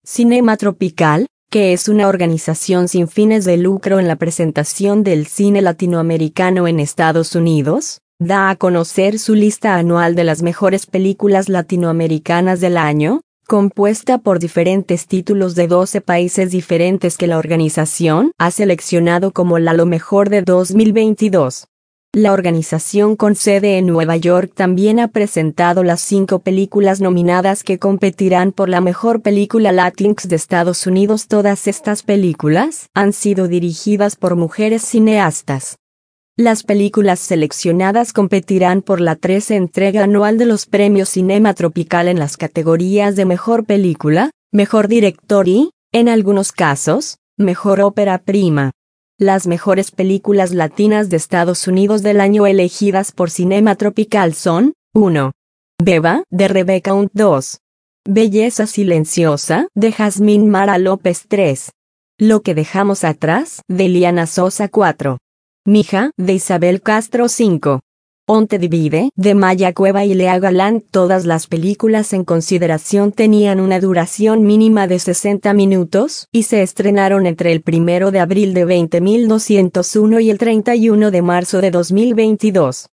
Cinema Tropical, que es una organización sin fines de lucro en la presentación del cine latinoamericano en Estados Unidos, da a conocer su lista anual de las mejores películas latinoamericanas del año, compuesta por diferentes títulos de 12 países diferentes que la organización ha seleccionado como lo mejor de 2022. La organización con sede en Nueva York también ha presentado las 5 películas nominadas que competirán por la mejor película Latinx de Estados Unidos. Todas estas películas han sido dirigidas por mujeres cineastas. Las películas seleccionadas competirán por la 13ª entrega anual de los premios Cinema Tropical en las categorías de Mejor Película, Mejor Director y, en algunos casos, Mejor Ópera Prima. Las mejores películas latinas de Estados Unidos del año elegidas por Cinema Tropical son: 1. Beba, de Rebecca Hunt. 2. Belleza Silenciosa, de Jazmín Mara López. 3. Lo que dejamos atrás, de Liana Sosa. 4. Mija, de Isabel Castro. 5. Onte Divide, de Maya Cueva y Lea Galán. Todas las películas en consideración tenían una duración mínima de 60 minutos y se estrenaron entre el 1 de abril de 20201 y el 31 de marzo de 2022.